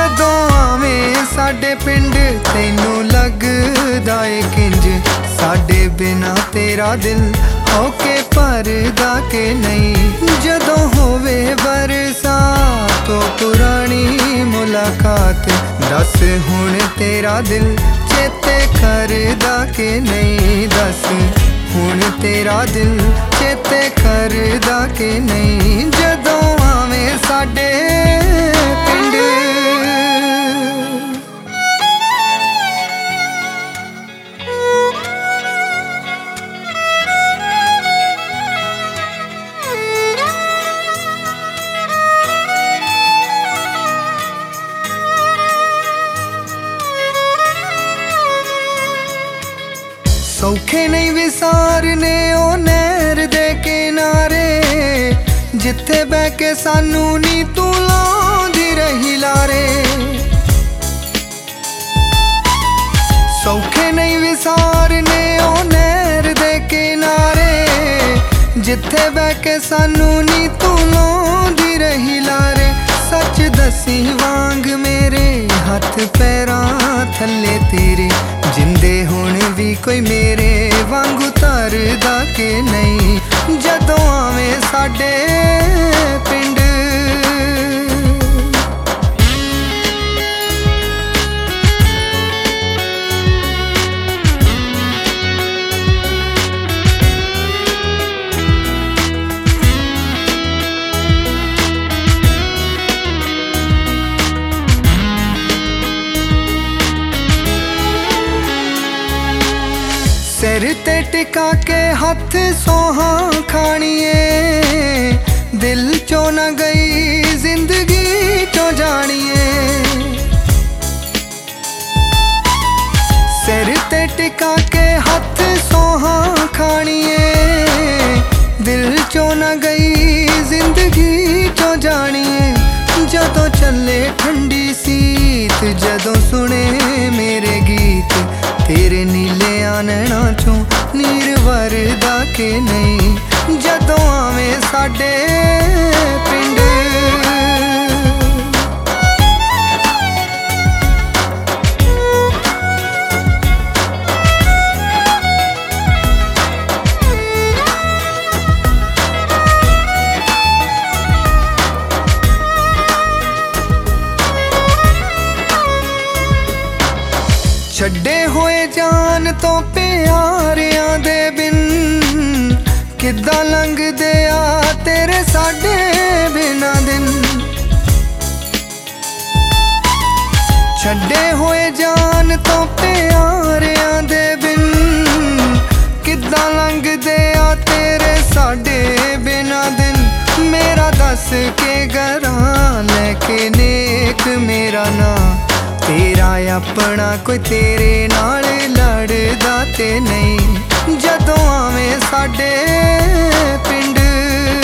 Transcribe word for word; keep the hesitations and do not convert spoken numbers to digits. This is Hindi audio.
जदों आवें साडे पिंड तैनू लगदा ए किंज साडे बिना तेरा दिल होके भरदा के नहीं। जदों होवे बरसात तो पुरानी मुलाकात दस हुण तेरा दिल चेते करदा के नहीं। दस हुण तेरा दिल चेते करदा के नहीं। जदों आवें साडे पिंड सौखे नहीं विसारने ओ नहर दे किनारे जिथे बह के सानू नी तू लाउंदी रही लारे। सौखे नहीं विसारने ओ नहर दे किनारे जिथे बह के सानू नी तू लाउंदी रही लारे। सच दसी वांग मेरे हथ पैरां थल्ले तेरे जिंदे हुण भी कोई मेरे वांगू तरदा के नहीं। जदों आवें साडे पिंड सिर ते टिका के हथ सोहा खाणिए दिल चो न गई जिंदगी चो जानिए। सिर ते टिका के हथ सोहा खाणिए दिल चो न गई जिंदगी चो जानिए। जदों चले ठंडी सीत जदों सुने मेरे गीत तेरे नीले आनना चों नीर वरदा के नहीं। जदों आवें साडे पिंड छड्डे होए जान तो प्यारियां दे बिन किद्दां लंघदे आ तेरे साडे बिना दिन। छड्डे होए जान तो प्यारियां दे बिन किद्दां लंघदे आ तेरे साडे बिना दिन। मेरा दस के घरां लैके नेक मेरा ना तेरा अपना कोई तेरे नाल लड़दा ते नहीं। जदों आवें साडे पिंड